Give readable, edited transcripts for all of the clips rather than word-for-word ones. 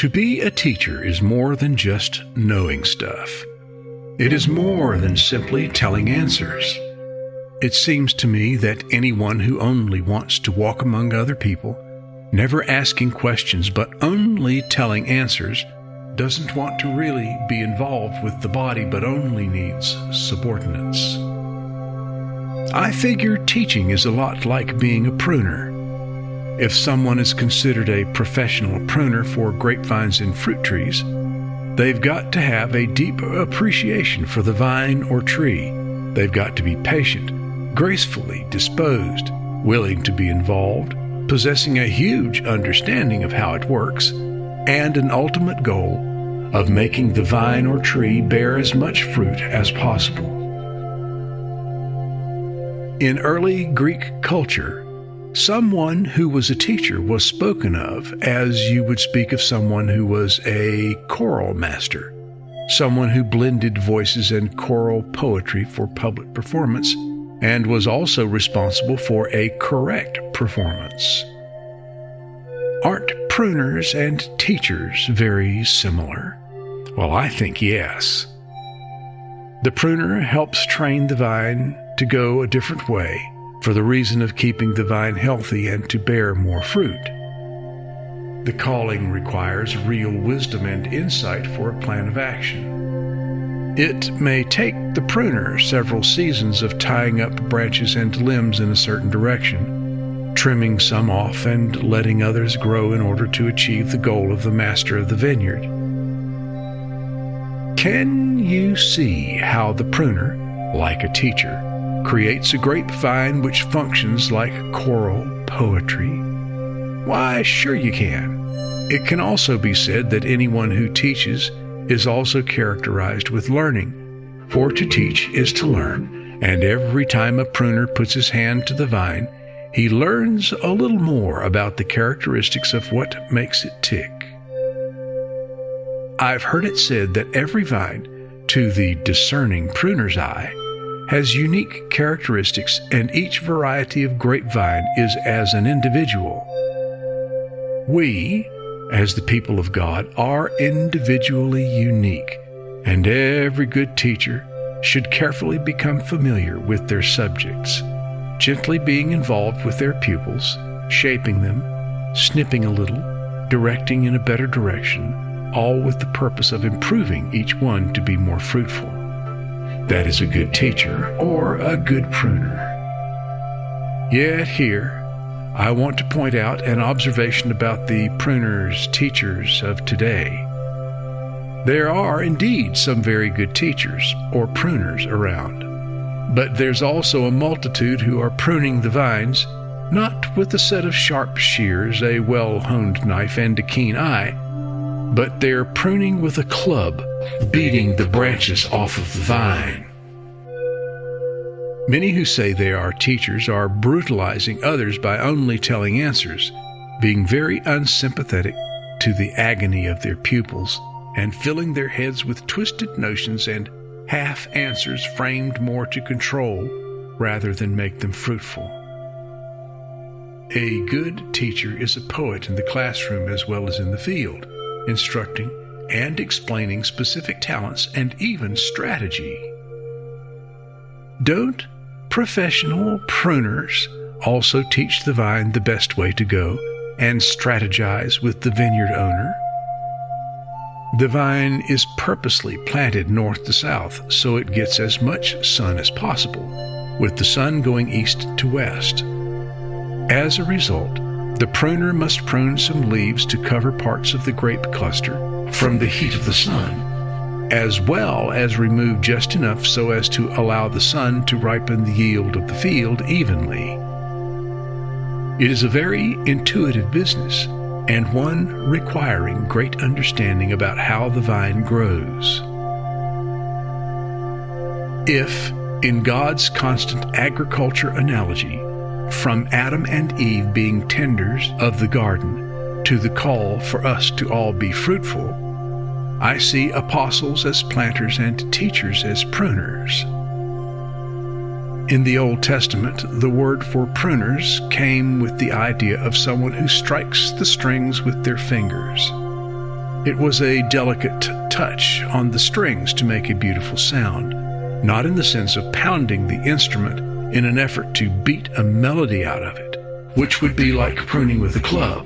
To be a teacher is more than just knowing stuff. It is more than simply telling answers. It seems to me that anyone who only wants to walk among other people, never asking questions but only telling answers, doesn't want to really be involved with the body but only needs subordinates. I figure teaching is a lot like being a pruner. If someone is considered a professional pruner for grapevines and fruit trees, they've got to have a deep appreciation for the vine or tree. They've got to be patient, gracefully disposed, willing to be involved, possessing a huge understanding of how it works, and an ultimate goal of making the vine or tree bear as much fruit as possible. In early Greek culture, someone who was a teacher was spoken of as you would speak of someone who was a choral master, someone who blended voices and choral poetry for public performance, and was also responsible for a correct performance. Aren't pruners and teachers very similar? Well, I think yes. The pruner helps train the vine to go a different way for the reason of keeping the vine healthy and to bear more fruit. The calling requires real wisdom and insight for a plan of action. It may take the pruner several seasons of tying up branches and limbs in a certain direction, trimming some off and letting others grow in order to achieve the goal of the master of the vineyard. Can you see how the pruner, like a teacher, creates a grapevine which functions like choral poetry? Why, sure you can. It can also be said that anyone who teaches is also characterized with learning, for to teach is to learn, and every time a pruner puts his hand to the vine, he learns a little more about the characteristics of what makes it tick. I've heard it said that every vine, to the discerning pruner's eye, has unique characteristics, and each variety of grapevine is as an individual. We, as the people of God, are individually unique, and every good teacher should carefully become familiar with their subjects, gently being involved with their pupils, shaping them, snipping a little, directing in a better direction, all with the purpose of improving each one to be more fruitful. That is a good teacher or a good pruner. Yet here, I want to point out an observation about the pruners, teachers of today. There are indeed some very good teachers or pruners around, but there's also a multitude who are pruning the vines, not with a set of sharp shears, a well-honed knife, and a keen eye, but they're pruning with a club, beating the branches off of the vine. Many who say they are teachers are brutalizing others by only telling answers, being very unsympathetic to the agony of their pupils, and filling their heads with twisted notions and half answers framed more to control rather than make them fruitful. A good teacher is a poet in the classroom as well as in the field, instructing and explaining specific talents and even strategy. Don't professional pruners also teach the vine the best way to go and strategize with the vineyard owner? The vine is purposely planted north to south so it gets as much sun as possible, with the sun going east to west. As a result, the pruner must prune some leaves to cover parts of the grape cluster from the heat of the sun, as well as remove just enough so as to allow the sun to ripen the yield of the field evenly. It is a very intuitive business, and one requiring great understanding about how the vine grows. If, in God's constant agriculture analogy, from Adam and Eve being tenders of the garden to the call for us to all be fruitful, I see apostles as planters and teachers as pruners. In the Old Testament, the word for pruners came with the idea of someone who strikes the strings with their fingers. It was a delicate touch on the strings to make a beautiful sound, not in the sense of pounding the instrument in an effort to beat a melody out of it, which would be like pruning with a club.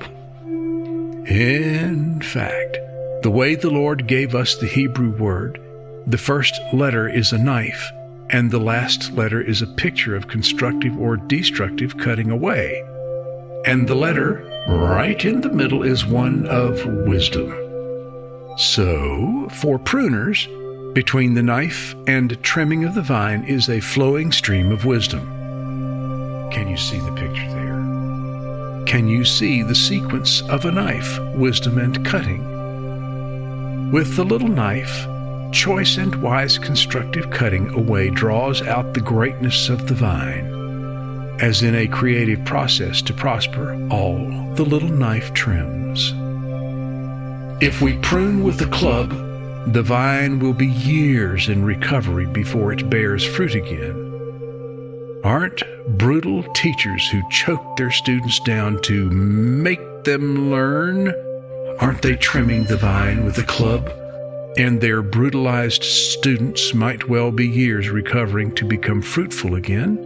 In fact, the way the Lord gave us the Hebrew word, the first letter is a knife, and the last letter is a picture of constructive or destructive cutting away. And the letter right in the middle is one of wisdom. So, for pruners, between the knife and trimming of the vine is a flowing stream of wisdom. Can you see the picture there? Can you see the sequence of a knife, wisdom and cutting? With the little knife, choice and wise constructive cutting away draws out the greatness of the vine. As in a creative process to prosper, all the little knife trims. If we prune with a club, the vine will be years in recovery before it bears fruit again. Aren't brutal teachers who choke their students down to make them learn? Aren't they trimming the vine with a club? And their brutalized students might well be years recovering to become fruitful again.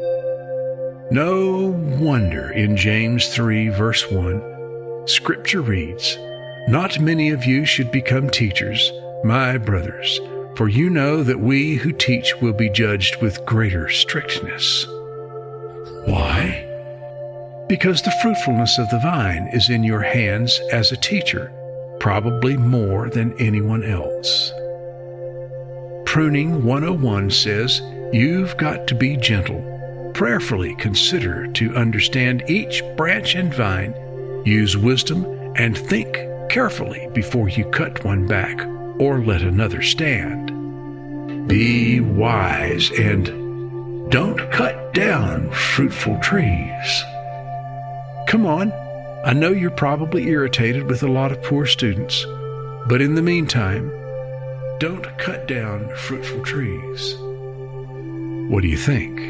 No wonder in James 3, verse 1, Scripture reads, "Not many of you should become teachers, my brothers, for you know that we who teach will be judged with greater strictness." Why? Because the fruitfulness of the vine is in your hands as a teacher, probably more than anyone else. Pruning 101 says you've got to be gentle, prayerfully consider to understand each branch and vine, use wisdom, and think carefully before you cut one back or let another stand. Be wise and don't cut down fruitful trees. Come on, I know you're probably irritated with a lot of poor students, but in the meantime, don't cut down fruitful trees. What do you think?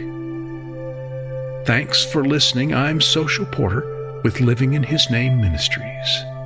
Thanks for listening. I'm Social Porter with Living in His Name Ministries.